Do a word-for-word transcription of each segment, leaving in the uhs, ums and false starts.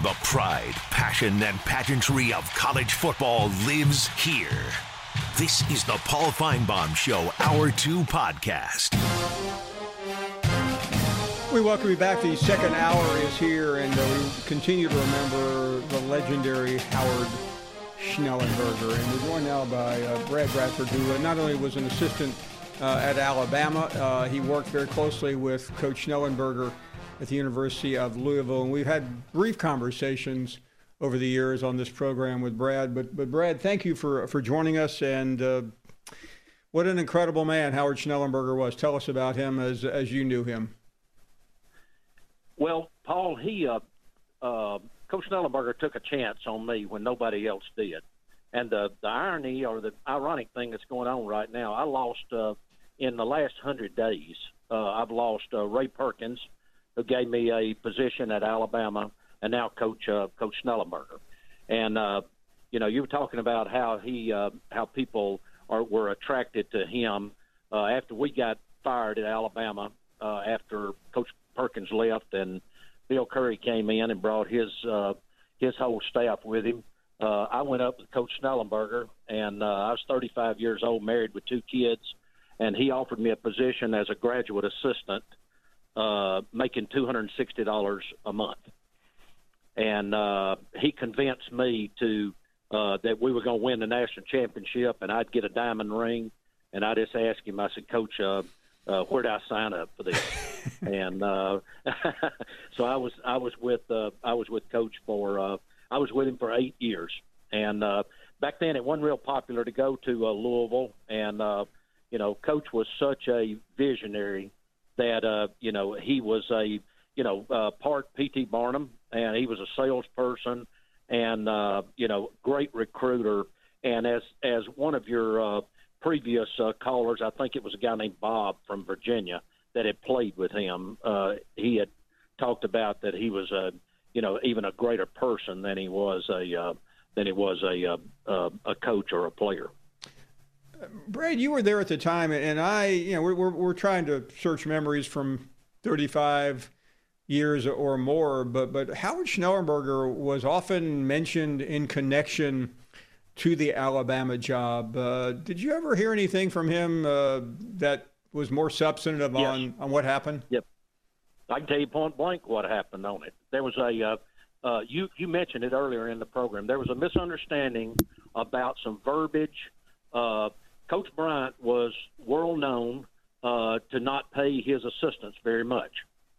The pride, passion, and pageantry of college football lives here. This is the Paul Finebaum Show, Hour two podcast. We welcome you back. The second hour is here, and uh, we continue to remember the legendary Howard Schnellenberger. And we're joined now by uh, Brad Bradford, who uh, not only was an assistant uh, at Alabama, uh, he worked very closely with Coach Schnellenberger at the University of Louisville. And we've had brief conversations over the years on this program with Brad. But, but Brad, thank you for, for joining us. And uh, what an incredible man Howard Schnellenberger was. Tell us about him as as you knew him. Well, Paul, he uh, uh, Coach Schnellenberger took a chance on me when nobody else did. And uh, the irony or the ironic thing that's going on right now, I lost uh, in the last hundred days. Uh, I've lost uh, Ray Perkins, who gave me a position at Alabama, and now Coach uh, Coach Schnellenberger. And uh, you know, you were talking about how he uh, how people are were attracted to him uh, after we got fired at Alabama uh, after Coach Perkins left, and Bill Curry came in and brought his uh, his whole staff with him. Uh, I went up with Coach Schnellenberger, and uh, I was thirty-five years old, married with two kids, and he offered me a position as a graduate assistant, uh, making two hundred sixty dollars a month. And uh, he convinced me to uh, that we were going to win the national championship, and I'd get a diamond ring. And I just asked him, I said, Coach, uh, uh, where did I sign up for this? and uh, so I was I was with uh, I was with Coach for uh, I was with him for eight years. And uh, back then, it wasn't real popular to go to uh, Louisville, and uh, you know, Coach was such a visionary that, uh, you know, he was a, you know, uh, part P T Barnum, and he was a salesperson and, uh, you know, great recruiter. And as as one of your uh, previous uh, callers, I think it was a guy named Bob from Virginia that had played with him. Uh, he had talked about that he was a, you know, even a greater person than he was a uh, than he was a uh, a coach or a player. Brad, you were there at the time, and I, you know, we're, we're, we're trying to search memories from thirty-five years or more, but, but Howard Schnellenberger was often mentioned in connection to the Alabama job. Uh, did you ever hear anything from him uh, that was more substantive yes. on, on what happened? Yep. I can tell you point blank what happened on it. There was a, uh, uh, you, you mentioned it earlier in the program, there was a misunderstanding about some verbiage. Uh, Coach Bryant was world known uh, to not pay his assistants very much.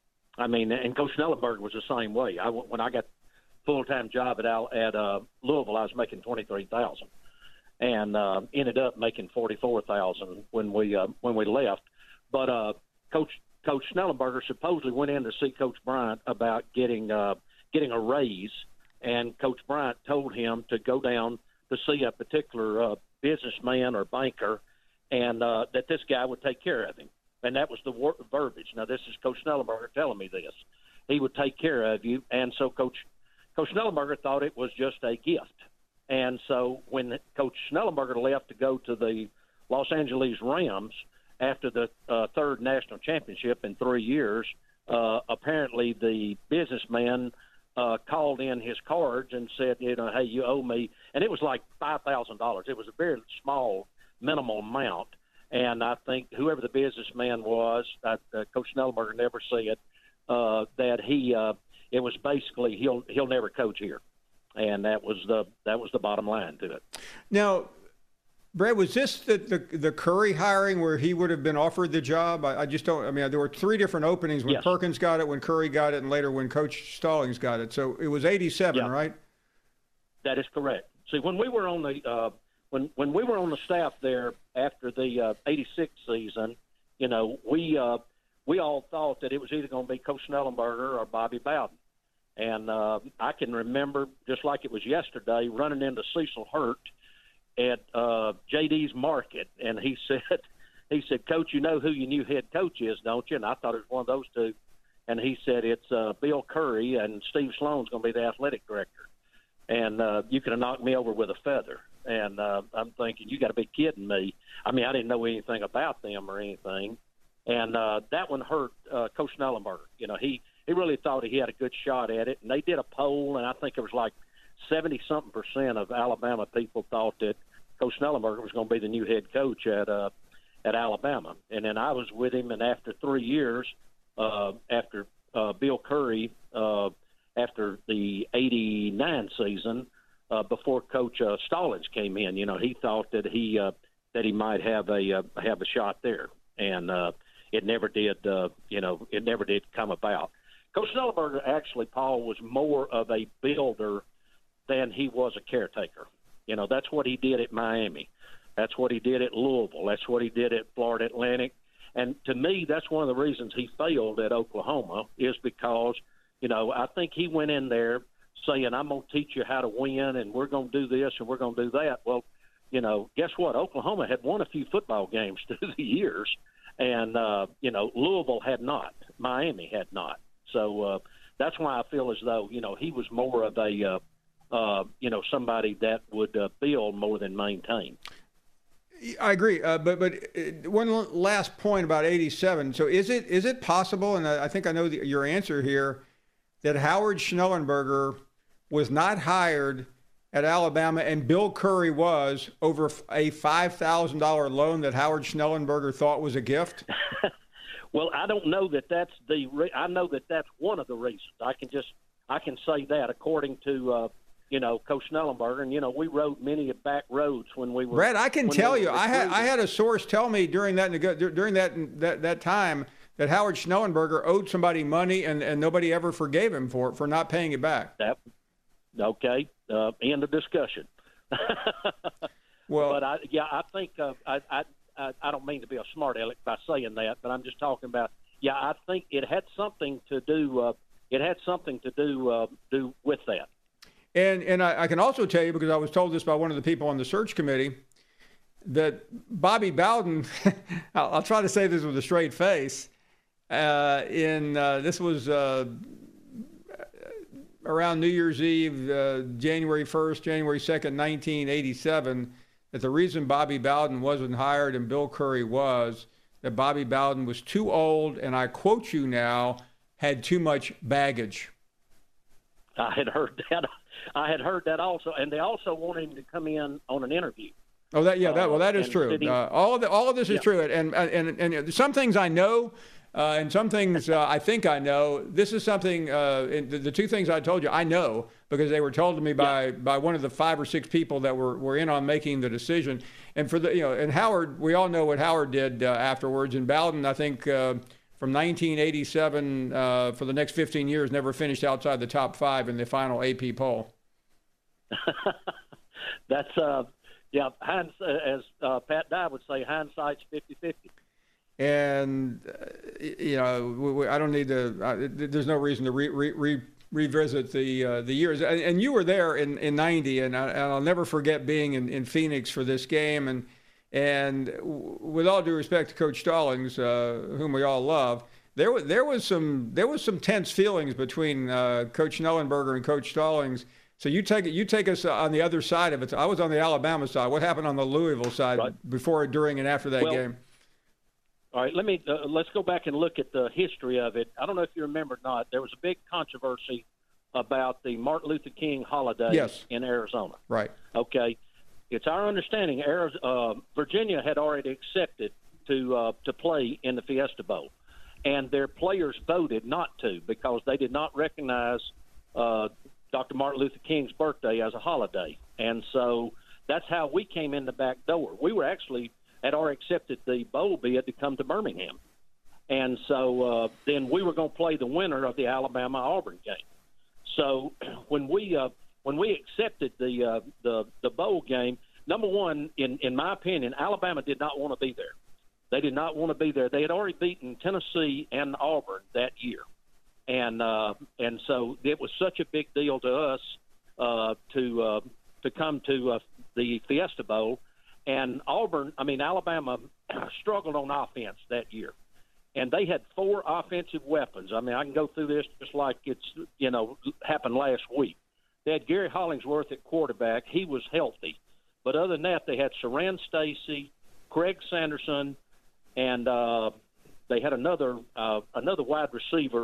I mean, and Coach Schnellenberger was the same way. I, when I got full-time job at Al, at uh, Louisville, I was making twenty-three thousand dollars, and uh, ended up making forty-four thousand dollars when we uh, when we left. But uh, Coach Coach Schnellenberger supposedly went in to see Coach Bryant about getting uh, getting a raise, and Coach Bryant told him to go down to see a particular uh, businessman or banker, and uh, that this guy would take care of him. And that was the wor- verbiage. Now, this is Coach Schnellenberger telling me this. He would take care of you. And so Coach Coach Schnellenberger thought it was just a gift. And so when Coach Schnellenberger left to go to the Los Angeles Rams after the uh, third national championship in three years, uh, apparently the businessman uh, called in his cards and said, you know, hey, you owe me. And it was like five thousand dollars. It was a very small, minimal amount. And I think whoever the businessman was, uh, uh, Coach Schnellenberger never said uh, that he uh, it was basically he'll he'll never coach here, and that was the that was the bottom line to it. Now, Brad, was this the, the, the Curry hiring where he would have been offered the job? I, I just don't – I mean, there were three different openings when yes. Perkins got it, when Curry got it, and later when Coach Stallings got it. So it was eighty-seven, yeah. right? That is correct. See, when we were on the uh, when when we were on the staff there after the uh, eighty-six season, you know, we uh, we all thought that it was either going to be Coach Schnellenberger or Bobby Bowden. And uh, I can remember, just like it was yesterday, running into Cecil Hurt at uh, J D's Market, and he said, he said, Coach, you know who your new head coach is, don't you? And I thought it was one of those two. And he said, it's uh, Bill Curry, and Steve Sloan's going to be the athletic director. And uh, you could have knocked me over with a feather. And uh, I'm thinking, you got to be kidding me. I mean, I didn't know anything about them or anything. And uh, that one hurt uh, Coach Schnellenberger. You know, he he really thought he had a good shot at it. And they did a poll, and I think it was like seventy-something percent of Alabama people thought that Coach Schnellenberger was going to be the new head coach at uh, at Alabama. And then I was with him, and after three years, uh, after uh, Bill Curry, uh, after the eighty-nine season, uh, before Coach uh, Stallings came in, you know, he thought that he uh, that he might have a uh, have a shot there, and uh, it never did. Uh, you know, it never did come about. Coach Schnellenberger actually, Paul, was more of a builder than he was a caretaker. You know, that's what he did at Miami. That's what he did at Louisville. That's what he did at Florida Atlantic. And to me, that's one of the reasons he failed at Oklahoma, is because, you know, I think he went in there saying, I'm going to teach you how to win, and we're going to do this, and we're going to do that. Well, you know, guess what? Oklahoma had won a few football games through the years, and, uh, you know, Louisville had not. Miami had not. So uh, that's why I feel as though, you know, he was more of a, uh, uh, you know, somebody that would uh, build more than maintain. I agree, uh, but but one last point about eighty-seven. So is it is it possible, and I think I know the, your answer here, that Howard Schnellenberger was not hired at Alabama and Bill Curry was over a five thousand dollars loan that Howard Schnellenberger thought was a gift? Well, I don't know that that's the re- – I know that that's one of the reasons. I can just – I can say that according to uh, – you know, Coach Schnellenberger, and, you know, we rode many back roads when we were. Brad, I can tell you, I had I had a source tell me during that during that that, that time that Howard Schnellenberger owed somebody money, and, and nobody ever forgave him for it, for not paying it back. That, okay, uh, end of discussion. Well, but I, yeah, I think uh, I, I I don't mean to be a smart aleck by saying that, but I'm just talking about. Yeah, I think it had something to do. Uh, it had something to do uh, do with that. And and I, I can also tell you, because I was told this by one of the people on the search committee, that Bobby Bowden, I'll, I'll try to say this with a straight face, uh, in uh, this was uh, around New Year's Eve, uh, January first, January second, nineteen eighty-seven, that the reason Bobby Bowden wasn't hired and Bill Curry was, that Bobby Bowden was too old, and I quote you now, had too much baggage. I had heard that. I had heard that also, and they also wanted him to come in on an interview. Oh, that yeah, that well, that is uh, true. He, uh, all of the, all of this is yeah. true, and and and some things I know, uh, and some things uh, I think I know. This is something. Uh, the, the two things I told you, I know because they were told to me by, yeah. by one of the five or six people that were, were in on making the decision. And for the you know, and Howard, we all know what Howard did uh, afterwards. And Bowden, I think. Uh, From nineteen eighty-seven uh, for the next fifteen years, never finished outside the top five in the final A P poll. That's, uh, yeah, hinds, as uh, Pat Dye would say, hindsight's fifty-fifty. And, uh, you know, we, we, I don't need to, uh, there's no reason to re, re, re, revisit the uh, the years. And, and you were there in, in ninety, and, I, and I'll never forget being in, in Phoenix for this game. And, And with all due respect to Coach Stallings, uh, whom we all love, there was there was some there was some tense feelings between uh, Coach Schnellenberger and Coach Stallings. So you take it you take us on the other side of it. I was on the Alabama side. What happened on the Louisville side right. before, during, and after that well, game? All right, let me uh, let's go back and look at the history of it. I don't know if you remember or not. There was a big controversy about the Martin Luther King holiday yes. in Arizona. Right. Okay. It's our understanding uh, Virginia had already accepted to uh, to play in the Fiesta Bowl, and their players voted not to because they did not recognize uh, Doctor Martin Luther King's birthday as a holiday. And so that's how we came in the back door. We were actually had already accepted the bowl bid to come to Birmingham. And so uh, then we were going to play the winner of the Alabama-Auburn game. So when we uh, when we accepted the uh, the the bowl game, number one, in, in my opinion, Alabama did not want to be there. They did not want to be there. They had already beaten Tennessee and Auburn that year. And uh, and so it was such a big deal to us uh, to uh, to come to uh, the Fiesta Bowl. And Auburn, I mean, Alabama struggled on offense that year. And they had four offensive weapons. I mean, I can go through this just like it's, you know, happened last week. They had Gary Hollingsworth at quarterback. He was healthy. But other than that, they had Saran Stacy, Craig Sanderson, and uh, they had another uh, another wide receiver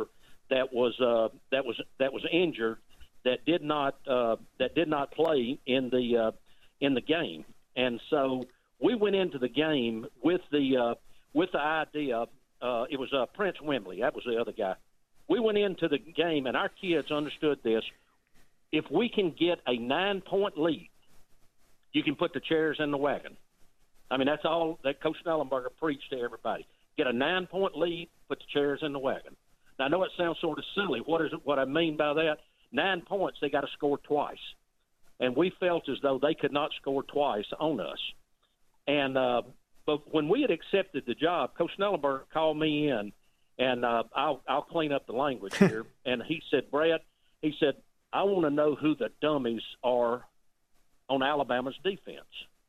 that was uh, that was that was injured that did not uh, that did not play in the uh, in the game, and so we went into the game with the uh, with the idea. Uh, it was uh, Prince Wembley. That was the other guy. We went into the game, and our kids understood this. If we can get a nine-point lead, you can put the chairs in the wagon. I mean, that's all that Coach Schnellenberger preached to everybody. Get a nine-point lead, put the chairs in the wagon. Now, I know it sounds sort of silly. What is it, what I mean by that? Nine points, they got to score twice. And we felt as though they could not score twice on us. And uh, but when we had accepted the job, Coach Schnellenberger called me in, and uh, I'll, I'll clean up the language here. And he said, Brad, he said, I want to know who the dummies are on Alabama's defense.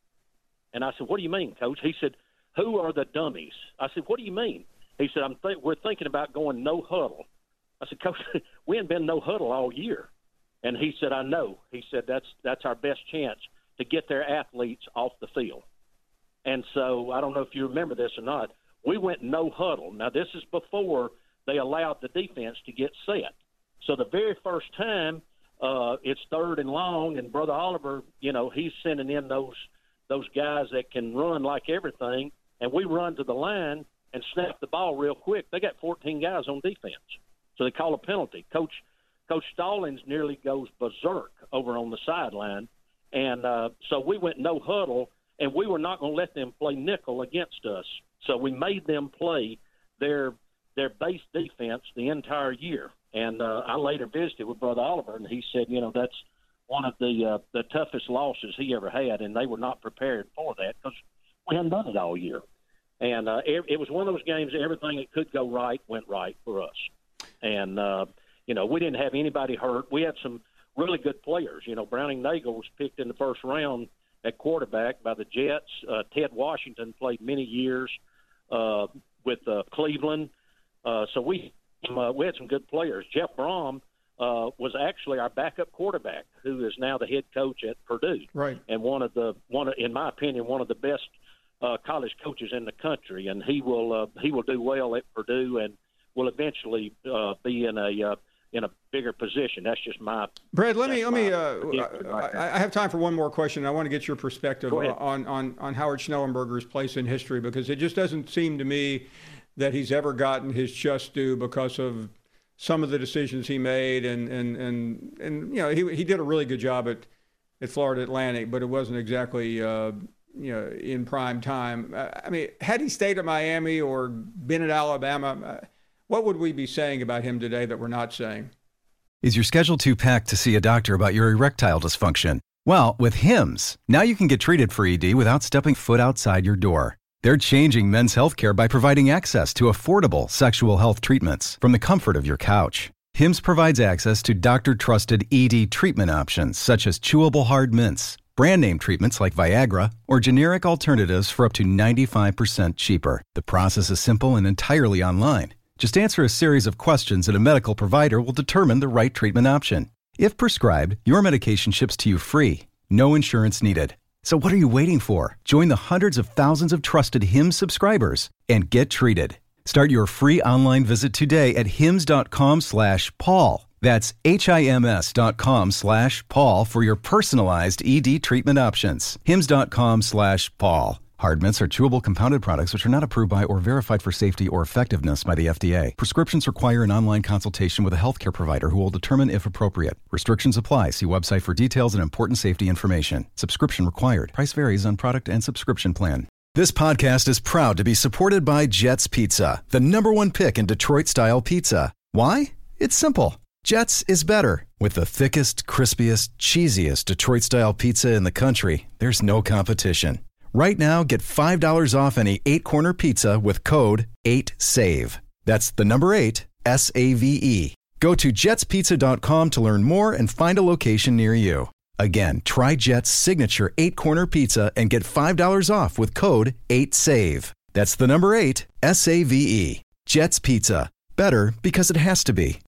And I said, what do you mean, Coach? He said, who are the dummies? I said, what do you mean? He said, I'm th- we're thinking about going no huddle. I said, Coach, we ain't been no huddle all year. And he said, I know. He said, that's that's our best chance to get their athletes off the field. And so I don't know if you remember this or not. We went no huddle. Now, this is before they allowed the defense to get set. So the very first time, uh, it's third and long, and Brother Oliver, you know, he's sending in those those guys that can run like everything, and we run to the line and snap the ball real quick. They got fourteen guys on defense, so they call a penalty. Coach Coach Stallings nearly goes berserk over on the sideline, and uh, so we went no huddle, and we were not going to let them play nickel against us. So we made them play their their base defense the entire year. And uh, I later visited with Brother Oliver, and he said, you know, that's one of the uh, the toughest losses he ever had, and they were not prepared for that because we hadn't done it all year. And uh, it, it was one of those games, everything that could go right went right for us. And, uh, you know, we didn't have anybody hurt. We had some really good players. You know, Browning Nagel was picked in the first round at quarterback by the Jets. Uh, Ted Washington played many years uh, with uh, Cleveland. Uh, so we uh, we had some good players. Jeff Brom uh, was actually our backup quarterback, who is now the head coach at Purdue. Right. And one of the one, of, in my opinion, one of the best uh, college coaches in the country. And he will uh, he will do well at Purdue and will eventually uh, be in a uh, in a bigger position. That's just my. Brad, let me let me. Uh, right I, I have time for one more question. I want to get your perspective on on on Howard Schnellenberger's place in history, because it just doesn't seem to me that he's ever gotten his just due because of some of the decisions he made, and and and, and you know he he did a really good job at at Florida Atlantic, but it wasn't exactly uh, you know in prime time. I mean, had he stayed at Miami or been at Alabama, what would we be saying about him today that we're not saying? Is your schedule too packed to see a doctor about your erectile dysfunction? Well, with Hims, now you can get treated for E D without stepping foot outside your door. They're changing men's healthcare by providing access to affordable sexual health treatments from the comfort of your couch. Hims provides access to doctor-trusted E D treatment options such as chewable hard mints, brand-name treatments like Viagra, or generic alternatives for up to ninety-five percent cheaper. The process is simple and entirely online. Just answer a series of questions and a medical provider will determine the right treatment option. If prescribed, your medication ships to you free. No insurance needed. So what are you waiting for? Join the hundreds of thousands of trusted Hims subscribers and get treated. Start your free online visit today at hims.com slash Paul. That's H-I-M-S dot com slash Paul for your personalized E D treatment options. Hims.com slash Paul. Hard mints are chewable compounded products which are not approved by or verified for safety or effectiveness by the F D A. Prescriptions require an online consultation with a healthcare provider who will determine if appropriate. Restrictions apply. See website for details and important safety information. Subscription required. Price varies on product and subscription plan. This podcast is proud to be supported by Jets Pizza, the number one pick in Detroit-style pizza. Why? It's simple. Jets is better. With the thickest, crispiest, cheesiest Detroit-style pizza in the country, there's no competition. Right now, get five dollars off any eight-corner pizza with code eight save. That's the number eight, S A V E. Go to jets pizza dot com to learn more and find a location near you. Again, try Jet's signature eight-corner pizza and get five dollars off with code eight save. That's the number eight, S A V E. Jet's Pizza. Better because it has to be.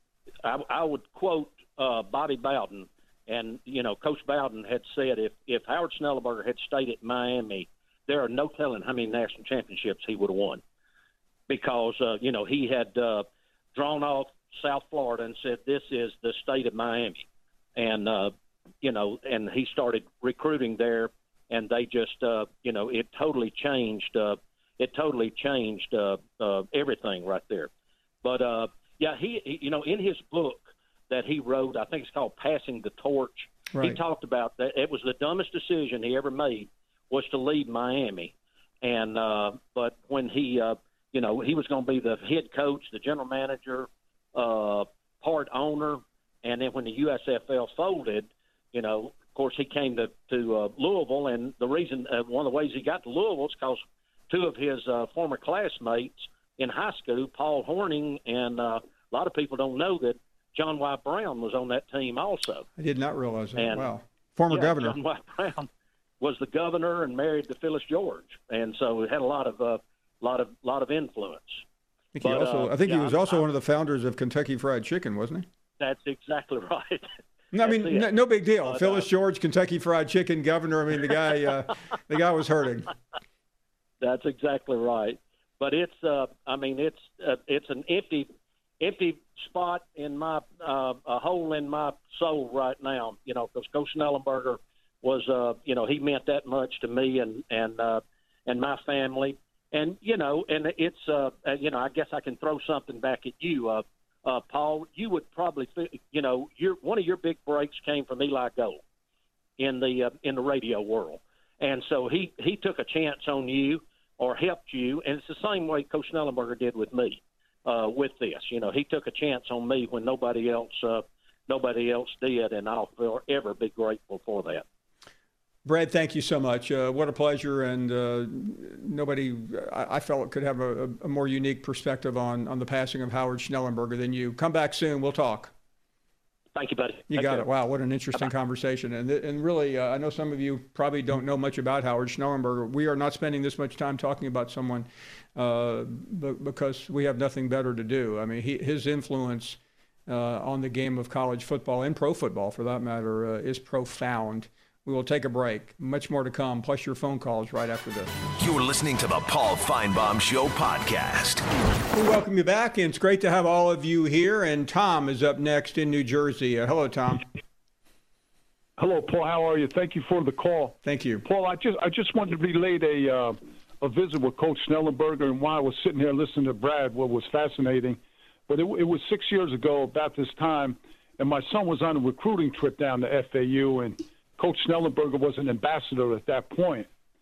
I, I would quote uh, Bobby Bowden. And, you know, Coach Bowden had said if, if Howard Schnellenberger had stayed at Miami, there are no telling how many national championships he would have won. Because, uh, you know, he had uh, drawn off South Florida and said, this is the state of Miami. And, uh, you know, and he started recruiting there, and they just, uh, you know, it totally changed. Uh, it totally changed uh, uh, everything right there. But, uh, yeah, he, he, you know, in his book that he wrote, I think it's called Passing the Torch, right. He talked about that it was the dumbest decision he ever made was to leave Miami. And, uh, but when he, uh, you know, he was going to be the head coach, the general manager, uh, part owner, and then when the U S F L folded, you know, of course, he came to, to uh, Louisville, and the reason, uh, one of the ways he got to Louisville is because two of his uh, former classmates in high school, Paul Hornung, and uh, a lot of people don't know that John Y. Brown was on that team also. I did not realize that. And, wow. Former yeah, governor. John Y. Brown was the governor and married to Phyllis George, and so it had a lot of uh, lot of lot of influence. I think, but, he, also, uh, I think yeah, he was I'm, also I'm, one of the founders of Kentucky Fried Chicken, wasn't he? That's exactly right. No, I mean, no, no big deal. But, Phyllis uh, George, Kentucky Fried Chicken governor. I mean, the guy, uh, the guy was hurting. That's exactly right. But it's, uh, I mean, it's uh, it's an empty, empty spot in my uh, a hole in my soul right now. You know, because Coach Schnellenberger was, uh, you know, he meant that much to me and and uh, and my family. And you know, and it's, uh, you know, I guess I can throw something back at you. Uh, Uh, Paul, you would probably, you know, your one of your big breaks came from Eli Gold in the uh, in the radio world, and so he he took a chance on you or helped you, and it's the same way Coach Schnellenberger did with me uh, with this. You know, he took a chance on me when nobody else uh, nobody else did, and I'll forever be grateful for that. Brad, thank you so much. Uh, what a pleasure, and uh, nobody, I, I felt, could have a, a more unique perspective on, on the passing of Howard Schnellenberger than you. Come back soon. We'll talk. Thank you, buddy. You Take got care. it. Wow, what an interesting Bye-bye. conversation. And and really, uh, I know some of you probably don't know much about Howard Schnellenberger. We are not spending this much time talking about someone uh, b- because we have nothing better to do. I mean, he, his influence uh, on the game of college football and pro football, for that matter, uh, is profound. We will take a break. Much more to come, plus your phone calls right after this. You're listening to the Paul Feinbaum Show podcast. We welcome you back, and it's great to have all of you here. And Tom is up next in New Jersey. Uh, hello, Tom. Hello, Paul. How are you? Thank you for the call. Thank you. Paul, I just I just wanted to relate a, uh, a visit with Coach Schnellenberger, and while I was sitting here listening to Brad, what was fascinating. But it, it was six years ago about this time, and my son was on a recruiting trip down to F A U, and Coach Schnellenberger was an ambassador at that point.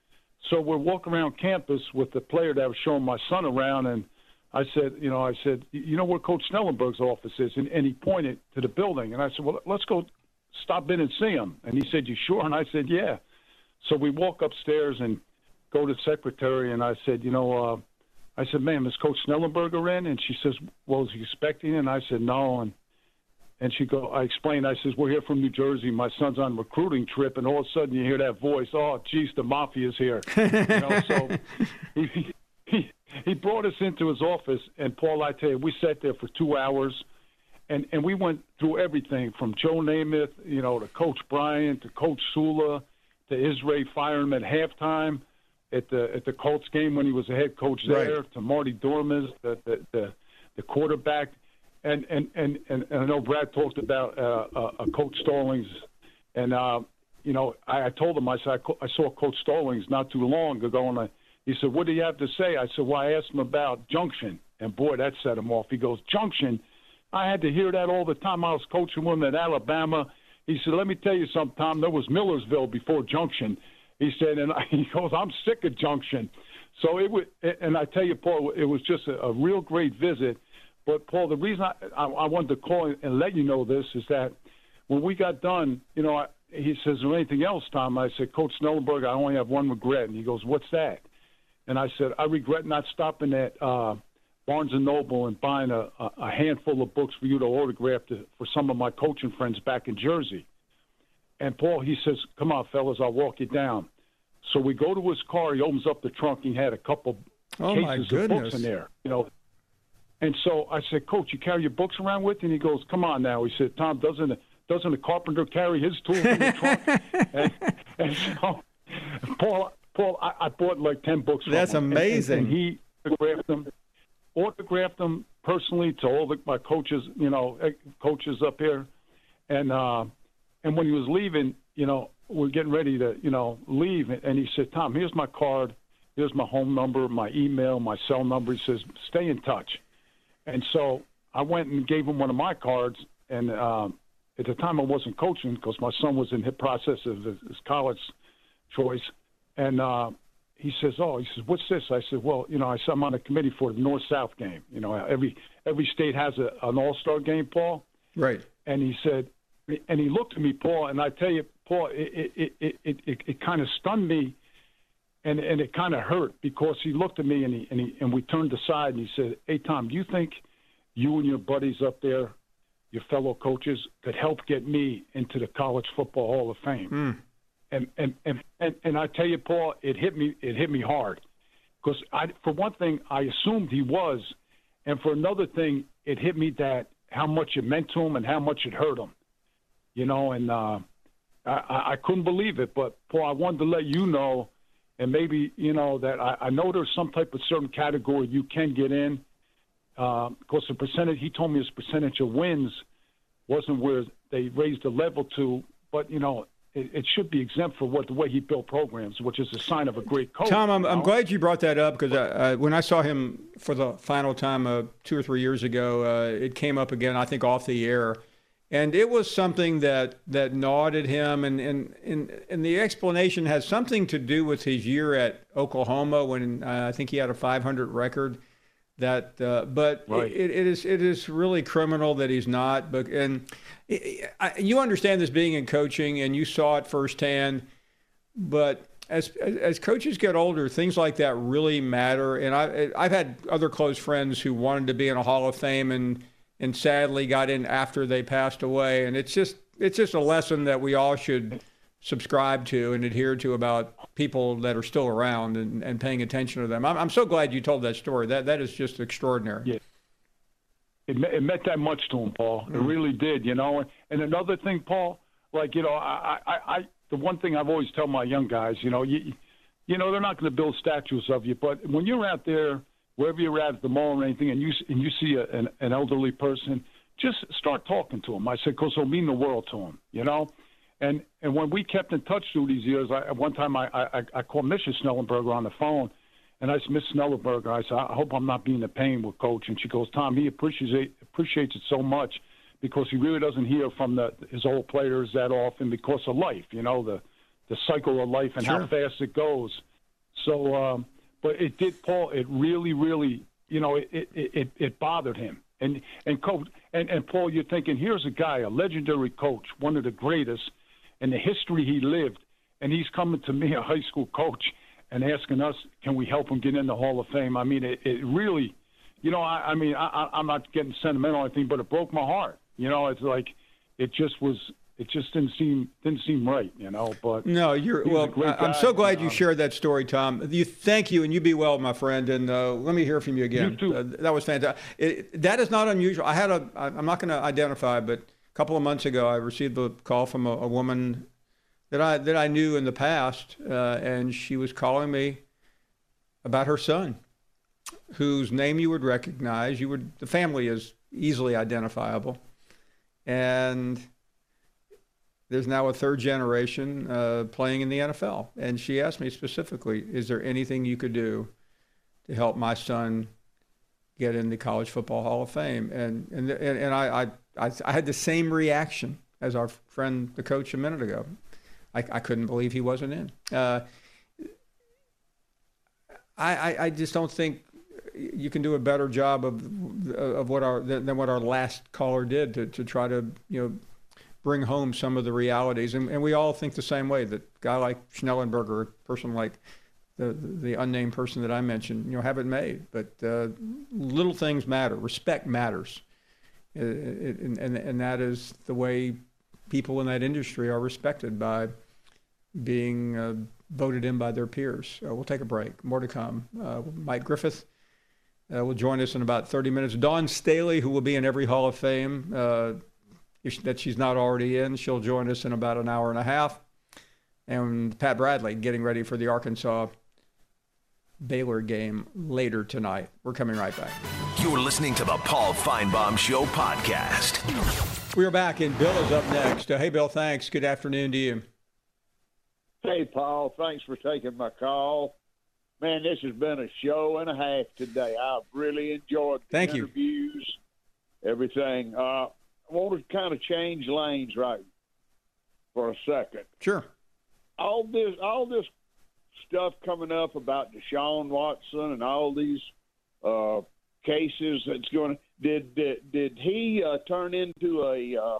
So we're walking around campus with the player that was showing my son around, and I said, you know, I said, you know where Coach Schnellenberger's office is? And, and he pointed to the building. And I said, well, let's go stop in and see him. And he said, you sure? And I said, yeah. So we walk upstairs and go to the secretary, and I said, you know, uh, I said, ma'am, is Coach Schnellenberger in? And she says, well, is he expecting? And I said, no. And And she go. I explained. I says, we're here from New Jersey. My son's on a recruiting trip, and all of a sudden you hear that voice. Oh, geez, the mafia's here. You know, so he, he he brought us into his office, and Paul, I tell you, we sat there for two hours, and and we went through everything from Joe Namath, you know, to Coach Bryant, to Coach Sula, to Israel firing him at halftime at the at the Colts game when he was the head coach there, right. to Marty Dormez, the the the, the quarterback. And, and, and, and I know Brad talked about uh, uh, Coach Stallings. And, uh, you know, I, I told him, I said, I, I saw Coach Stallings not too long ago. And I, he said, what do you have to say? I said, well, I asked him about Junction. And, boy, that set him off. He goes, Junction? I had to hear that all the time. I was coaching him at Alabama. He said, let me tell you something, Tom. There was Millersville before Junction. He said, and I, he goes, I'm sick of Junction. So it was, and I tell you, Paul, it was just a, a real great visit. But, Paul, the reason I, I, I wanted to call and let you know this is that when we got done, you know, I, he says, is there anything else, Tom? I said, Coach Schnellenberger, I only have one regret. And he goes, what's that? And I said, I regret not stopping at uh, Barnes and Noble and buying a, a handful of books for you to autograph to, for some of my coaching friends back in Jersey. And, Paul, he says, come on, fellas, I'll walk you down. So we go to his car. He opens up the trunk. He had a couple oh cases of books in there, you know. And so I said, Coach, you carry your books around with you? And he goes, come on now. He said, Tom, doesn't doesn't a carpenter carry his tools in the trunk? and, and so, Paul, Paul, I, I bought like ten books from That's him. amazing. And, and he autographed them, autographed them personally to all the, my coaches, you know, coaches up here. And uh, and when he was leaving, you know, we're getting ready to, you know, leave. And he said, Tom, here's my card. Here's my home number, my email, my cell number. He says, stay in touch. And so I went and gave him one of my cards. And um, at the time I wasn't coaching because my son was in the process of his college choice. And uh, he says, oh, he says, what's this? I said, well, you know, I said, I'm on a committee for the North-South game. You know, every every state has a, an all-star game, Paul. Right. And he said, and he looked at me, Paul, and I tell you, Paul, it it it it, it, it kind of stunned me, and and it kind of hurt because he looked at me and he and he and we turned aside and he said, hey, Tom, do you think you and your buddies up there, your fellow coaches, could help get me into the College Football Hall of Fame? Mm. And, and and and and I tell you, Paul, it hit me. It hit me hard, because I, for one thing, I assumed he was, and for another thing, it hit me that how much it meant to him and how much it hurt him, you know. And uh, I, I couldn't believe it. But Paul, I wanted to let you know, and maybe you know that I, I know there's some type of certain category you can get in, because uh, the percentage he told me his percentage of wins wasn't where they raised the level to, but you know. It should be exempt for what the way he built programs, which is a sign of a great coach. Tom, I'm, you know? I'm glad you brought that up because I, I, when I saw him for the final time uh, two or three years ago, uh, it came up again, I think, off the air. And it was something that, that gnawed at him. And, and, and, and the explanation has something to do with his year at Oklahoma when uh, I think he had a five hundred record. That, uh, but right. it, it is it is really criminal that he's not. But and it, I, you understand this being in coaching, and you saw it firsthand. But as as coaches get older, things like that really matter. And I I've had other close friends who wanted to be in a Hall of Fame and and sadly got in after they passed away. And it's just it's just a lesson that we all should subscribe to and adhere to about people that are still around and, and paying attention to them. I'm, I'm so glad you told that story. That that is just extraordinary. Yeah. It, it meant that much to him, Paul. Mm-hmm. It really did, you know. And another thing, Paul, like, you know, I, I, I the one thing I've always tell my young guys, you know, you, you know, they're not going to build statues of you, but when you're out there, wherever you're at, at the mall or anything, and you and you see a, an, an elderly person, just start talking to them. I said, because it'll mean the world to them, you know. And and when we kept in touch through these years, I, one time I, I, I called Missus Snellenberger on the phone, and I said, Miss Snellenberger, I said, I hope I'm not being a pain with Coach. And she goes, Tom, he appreciates appreciates it so much because he really doesn't hear from the, his old players that often because of life, you know, the, the cycle of life and sure. how fast it goes. So, um, but it did, Paul, it really, really, you know, it it, it, it bothered him. And, and, Coach, and, and, Paul, you're thinking, here's a guy, a legendary coach, one of the greatest, and the history he lived, and he's coming to me, a high school coach, and asking us, can we help him get in the Hall of Fame? I mean, it, it really, you know, I, I mean, I, I'm not getting sentimental or anything, but it broke my heart. You know, it's like, it just was, it just didn't seem didn't seem right, you know. But no, you're well. I'm so glad you shared that story, Tom. You thank you, and you be well, my friend. And uh, let me hear from you again. You too. Uh, that was fantastic. It, that is not unusual. I had a. I'm not going to identify, but a couple of months ago, I received a call from a, a woman that I that I knew in the past, uh, and she was calling me about her son, whose name you would recognize. You would. The family is easily identifiable, and there's now a third generation uh, playing in the N F L. And she asked me specifically, is there anything you could do to help my son get in the College Football Hall of Fame? And and and, and I, I I had the same reaction as our friend, the coach, a minute ago. I, I couldn't believe he wasn't in. Uh, I, I I just don't think you can do a better job of of what our than what our last caller did to, to try to, you know, bring home some of the realities. And, and we all think the same way, that a guy like Schnellenberger, a person like the, the unnamed person that I mentioned, you know, have it made. But uh, little things matter. Respect matters. Uh, it, and, and, and that is the way people in that industry are respected, by being uh, voted in by their peers. Uh, we'll take a break. More to come. Uh, Mike Griffith uh, will join us in about thirty minutes. Dawn Staley, who will be in every Hall of Fame, uh, that she's not already in. She'll join us in about an hour and a half. And Pat Bradley getting ready for the Arkansas Baylor game later tonight. We're coming right back. You're listening to the Paul Feinbaum Show podcast. We are back, and Bill is up next. Uh, hey, Bill, thanks. Good afternoon to you. Hey, Paul. Thanks for taking my call. Man, this has been a show and a half today. I've really enjoyed the Thank interviews, you. everything. Uh, I want to kind of change lanes right for a second. Sure. All this, all this stuff coming up about Deshaun Watson and all these uh, cases that's going. Did did, did he uh, turn into a uh,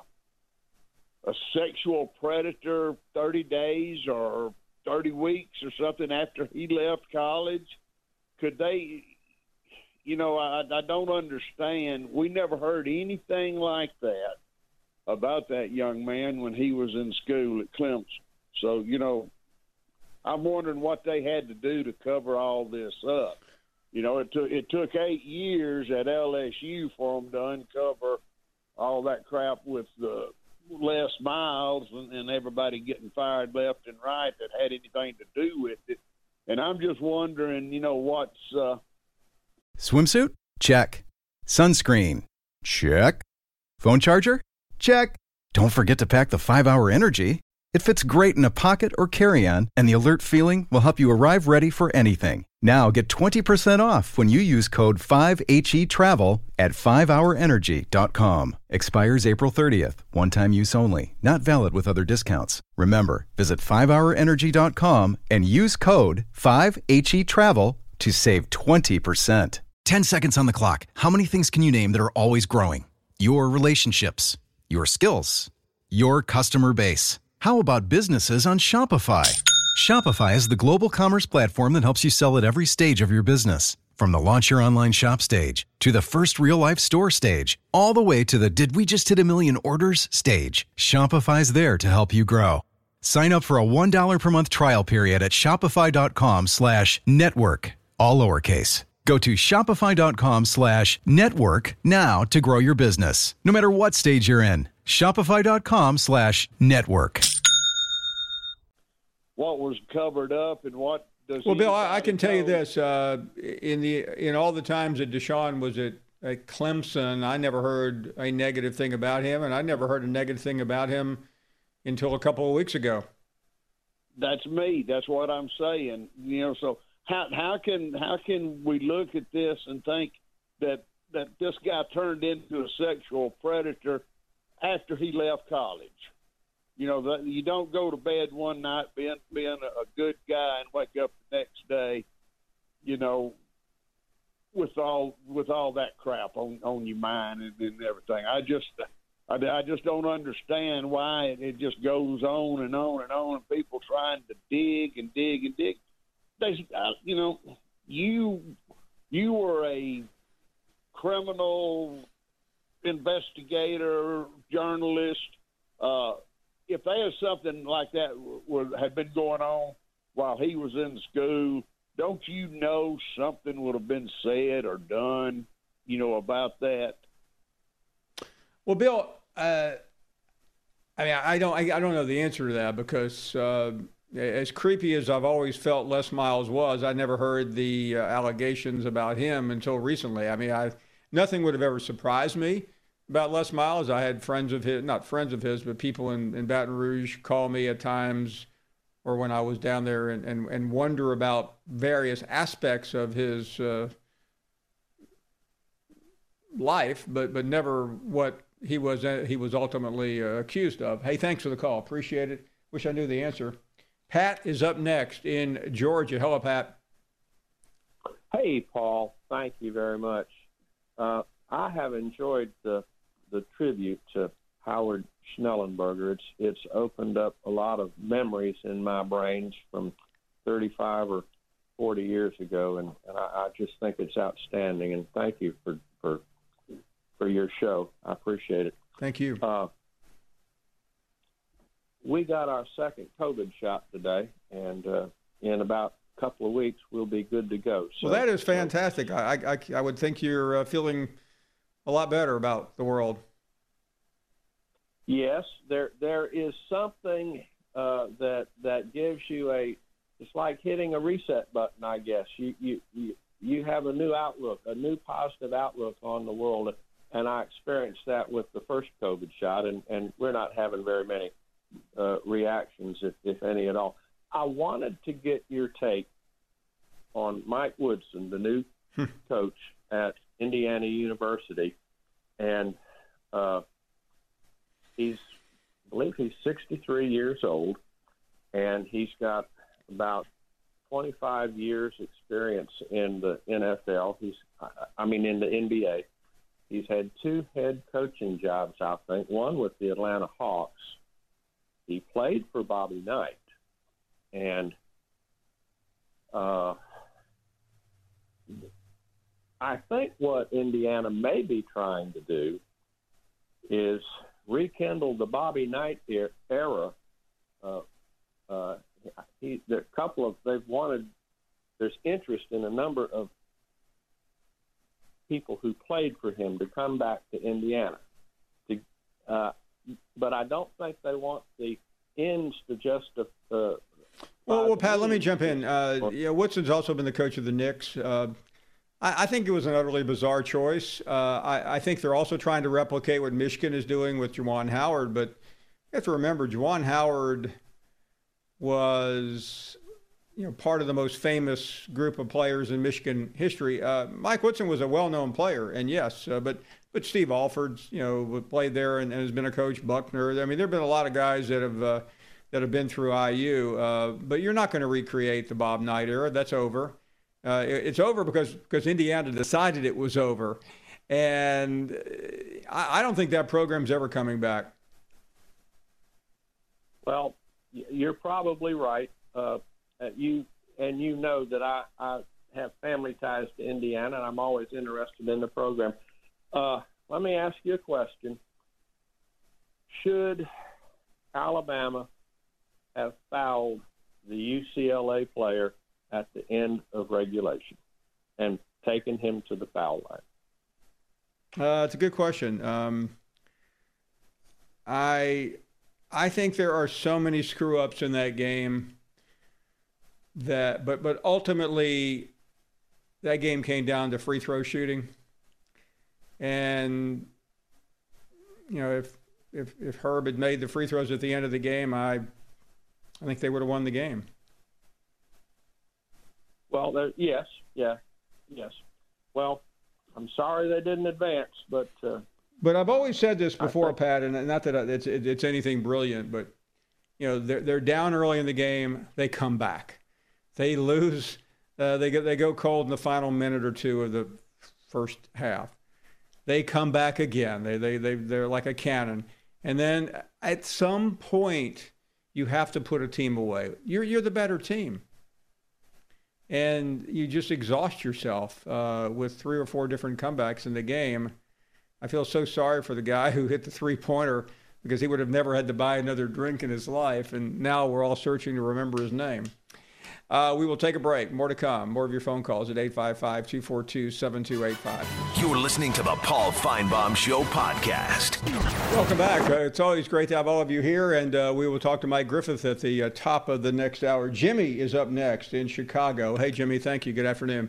a sexual predator thirty days or thirty weeks or something after he left college? Could they, you know, I, I don't understand. We never heard anything like that about that young man when he was in school at Clemson. So, you know, I'm wondering what they had to do to cover all this up. You know, it took it took eight years at L S U for them to uncover all that crap with the Les Miles and, and everybody getting fired left and right that had anything to do with it. And I'm just wondering, you know, what's uh... Swimsuit? Check. Sunscreen? Check. Phone charger? Check. Don't forget to pack the five hour Energy. It fits great in a pocket or carry-on, and the alert feeling will help you arrive ready for anything. Now get twenty percent off when you use code five H E travel at five hour energy dot com. Expires April thirtieth. One-time use only. Not valid with other discounts. Remember, visit five hour energy dot com and use code five H E travel to save twenty percent. ten seconds on the clock. How many things can you name that are always growing? Your relationships, your skills, your customer base. How about businesses on Shopify? Shopify is the global commerce platform that helps you sell at every stage of your business. From the launch your online shop stage, to the first real-life store stage, all the way to the did we just hit a million orders stage. Shopify's there to help you grow. Sign up for a one dollar per month trial period at shopify.com slash network, all lowercase. Go to shopify.com slash network now to grow your business, no matter what stage you're in. Shopify.com slash network. What was covered up and what does Well, Bill, I, I can tell know? you this. Uh, in the in all the times that Deshaun was at, at Clemson, I never heard a negative thing about him, and I never heard a negative thing about him until a couple of weeks ago. That's me. That's what I'm saying. You know, so how how can how can we look at this and think that that this guy turned into a sexual predator after he left college? You know, that you don't go to bed one night being being a, a good guy and wake up the next day, you know, with all with all that crap on, on your mind and, and everything. I just I, I just don't understand why it, it just goes on and on and on, and people trying to dig and dig and dig. They, uh, you know, you you were a criminal investigator, journalist. Uh, if they had something like that w- had been going on while he was in school, don't you know something would have been said or done, you know, about that? Well, Bill, uh, I mean, I don't, I, I don't know the answer to that because uh, as creepy as I've always felt Les Miles was, I never heard the uh, allegations about him until recently. I mean, I nothing would have ever surprised me about Les Miles. I had friends of his, not friends of his, but people in, in Baton Rouge call me at times or when I was down there and, and, and wonder about various aspects of his uh, life, but but never what he was uh, he was ultimately uh, accused of. Hey, thanks for the call. Appreciate it. Wish I knew the answer. Pat is up next in Georgia. Hello, Pat. Hey, Paul. Thank you very much. Uh, I have enjoyed the the tribute to Howard Schnellenberger. It's it's opened up a lot of memories in my brains from thirty-five or forty years ago, and, and I, I just think it's outstanding. And thank you for, for for your show. I appreciate it. Thank you. Uh, we got our second COVID shot today, and uh, in about a couple of weeks we'll be good to go. So, well, that is fantastic. I I, I would think you're uh, feeling a lot better about the world. Yes, there there is something uh, that that gives you a. It's like hitting a reset button, I guess. You you you you have a new outlook, a new positive outlook on the world. And I experienced that with the first COVID shot, and, and we're not having very many uh, reactions, if, if any at all. I wanted to get your take on Mike Woodson, the new coach at Indiana University. And uh, he's, I believe he's sixty-three years old, and he's got about twenty-five years experience in the N F L. He's, I mean, in the N B A. He's had two head coaching jobs, I think, one with the Atlanta Hawks. He played for Bobby Knight. And uh, I think what Indiana may be trying to do is rekindle the Bobby Knight era. Uh, uh, he, there are a couple of, they've wanted, there's interest in a number of people who played for him to come back to Indiana. To, uh, but I don't think they want the ends to justify. Uh, well, well, Pat, let me jump in. Uh, yeah, Woodson's also been the coach of the Knicks. Uh, I, I think it was an utterly bizarre choice. Uh, I, I think they're also trying to replicate what Michigan is doing with Juwan Howard, but you have to remember, Juwan Howard was, you know, part of the most famous group of players in Michigan history. Uh, Mike Woodson was a well-known player, and yes, uh, but but Steve Alford, you know, played there and, and has been a coach. Buckner. I mean, there have been a lot of guys that have uh, that have been through I U. Uh, but you're not going to recreate the Bob Knight era. That's over. Uh, it, it's over because because Indiana decided it was over, and I, I don't think that program's ever coming back. Well, you're probably right. Uh, Uh, you and you know that I, I have family ties to Indiana, and I'm always interested in the program. Uh, let me ask you a question. Should Alabama have fouled the U C L A player at the end of regulation and taken him to the foul line? Uh, it's a good question. Um, I I think there are so many screw-ups in that game. That, but but ultimately, that game came down to free throw shooting, and you know if if if Herb had made the free throws at the end of the game, I I think they would have won the game. Well, there, yes, yeah, yes. Well, I'm sorry they didn't advance, but. Uh, but I've always said this before, think, Pat, and not that it's it's anything brilliant, but you know they're they're down early in the game, they come back. They lose, uh, they, go, they go cold in the final minute or two of the first half. They come back again. They, they, they, they're like a cannon. And then at some point, you have to put a team away. You're, you're the better team. And you just exhaust yourself uh, with three or four different comebacks in the game. I feel so sorry for the guy who hit the three-pointer because he would have never had to buy another drink in his life. And now we're all searching to remember his name. Uh, we will take a break. More to come. More of your phone calls at eight five five, two four two, seven two eight five. You're listening to the Paul Feinbaum Show podcast. Welcome back. Uh, it's always great to have all of you here, and uh, we will talk to Mike Griffith at the uh, top of the next hour. Jimmy is up next in Chicago. Hey, Jimmy, thank you. Good afternoon.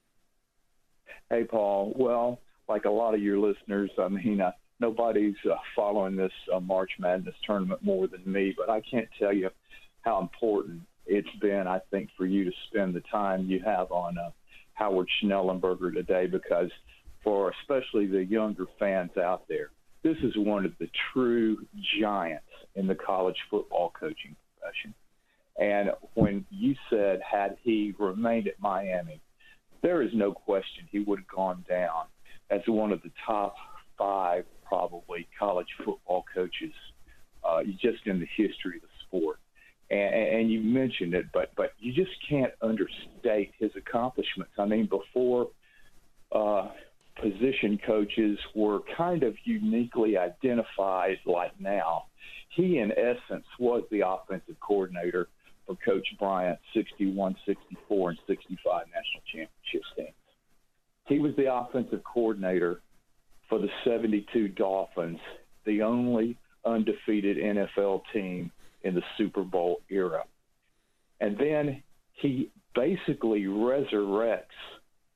Hey, Paul. Well, like a lot of your listeners, I mean, uh, nobody's uh, following this uh, March Madness tournament more than me, but I can't tell you how important it's been, I think, for you to spend the time you have on uh, Howard Schnellenberger today, because for especially the younger fans out there, this is one of the true giants in the college football coaching profession. And when you said, had he remained at Miami, there is no question he would have gone down as one of the top five, probably, college football coaches uh, just in the history of the sport. And, and you mentioned it, but but you just can't understate his accomplishments. I mean, before uh, position coaches were kind of uniquely identified like now, he in essence was the offensive coordinator for Coach Bryant's sixty-one, sixty-four, and sixty-five national championship teams. He was the offensive coordinator for the seventy-two Dolphins, the only undefeated N F L team in the Super Bowl era. And then he basically resurrects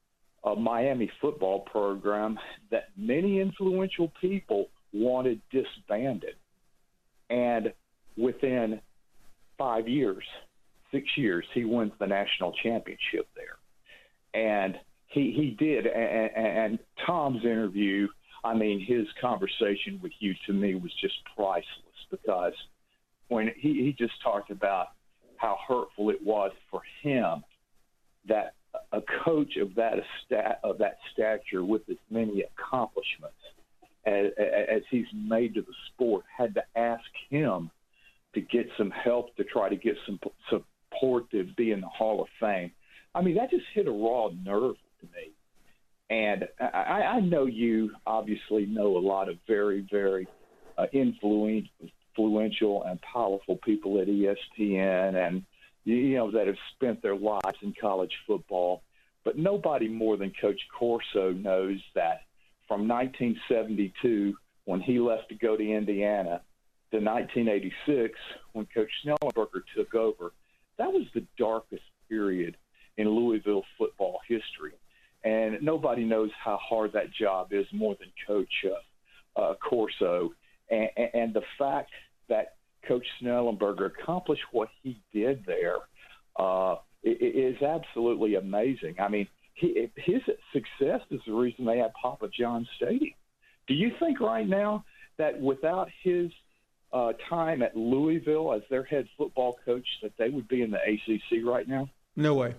a Miami football program that many influential people wanted disbanded. And within five years, six years, he wins the national championship there. And he, he did. And, and Tom's interview, I mean, his conversation with you to me was just priceless, because when he, he just talked about how hurtful it was for him that a coach of that stat, of that stature with as many accomplishments as, as he's made to the sport had to ask him to get some help to try to get some support to be in the Hall of Fame. I mean, that just hit a raw nerve to me. And I, I know you obviously know a lot of very, very uh, influential, influential and powerful people at E S P N and, you know, that have spent their lives in college football. But nobody more than Coach Corso knows that from nineteen seventy-two, when he left to go to Indiana, to nineteen eighty-six, when Coach Schnellenberger took over, that was the darkest period in Louisville football history. And nobody knows how hard that job is more than Coach uh, uh, Corso. And, and the fact that Coach Schnellenberger accomplished what he did there uh, is absolutely amazing. I mean, he, his success is the reason they have Papa John Stadium. Do you think right now that without his uh, time at Louisville as their head football coach that they would be in the A C C right now? No way.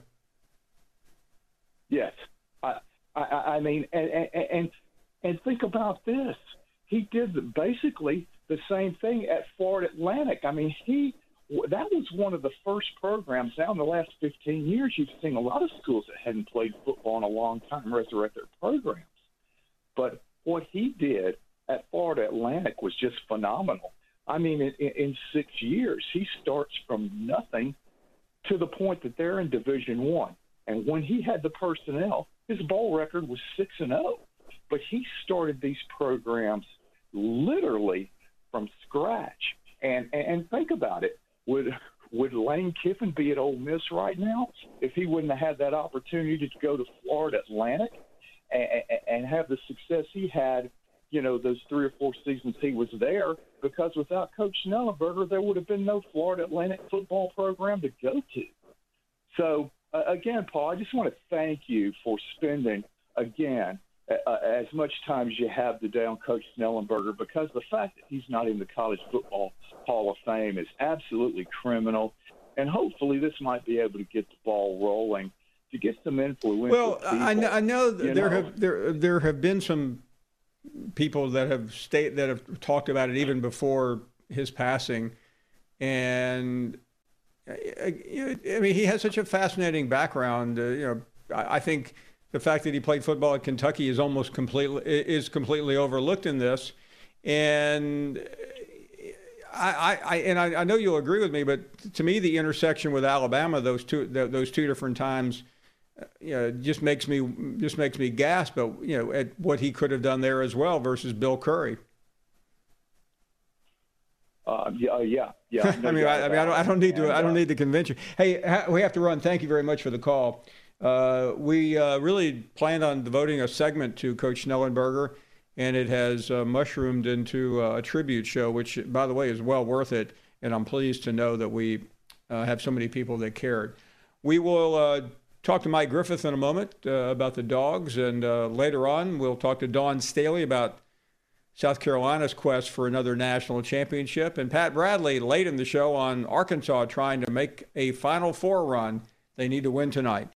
Yes. I, I, I mean, and, and and think about this. He did basically the same thing at Florida Atlantic. I mean, he that was one of the first programs. Now, in the last fifteen years, you've seen a lot of schools that hadn't played football in a long time resurrect their programs. But what he did at Florida Atlantic was just phenomenal. I mean, in, in six years, he starts from nothing to the point that they're in Division One. And when he had the personnel, his bowl record was six and zero. But he started these programs literally from scratch. And and think about it. Would would Lane Kiffin be at Ole Miss right now if he wouldn't have had that opportunity to go to Florida Atlantic and, and have the success he had, you know, those three or four seasons he was there? Because without Coach Schnellenberger, there would have been no Florida Atlantic football program to go to. So, uh, again, Paul, I just want to thank you for spending, again, uh, as much time as you have today on Coach Schnellenberger, because the fact that he's not in the College Football Hall of Fame is absolutely criminal. And hopefully this might be able to get the ball rolling to get some influence. Well, I know, I know there know. have there there have been some people that have state that have talked about it even before his passing, and I, I mean he has such a fascinating background. Uh, you know, I, I think the fact that he played football at Kentucky is almost completely is completely overlooked in this, and I, I and I, I know you'll agree with me, but to me the intersection with Alabama, those two those two different times, you know, just makes me just makes me gasp at, you know, at what he could have done there as well versus Bill Curry. Uh, yeah, yeah, yeah. No I mean, I, I mean, I don't, I don't need to, I don't need to convince you. Hey, ha- we have to run. Thank you very much for the call. Uh, we uh, really planned on devoting a segment to Coach Schnellenberger, and it has uh, mushroomed into uh, a tribute show, which, by the way, is well worth it. And I'm pleased to know that we uh, have so many people that cared. We will uh, talk to Mike Griffith in a moment uh, about the Dogs, and uh, later on we'll talk to Dawn Staley about South Carolina's quest for another national championship, and Pat Bradley late in the show on Arkansas trying to make a Final Four run. They need to win tonight.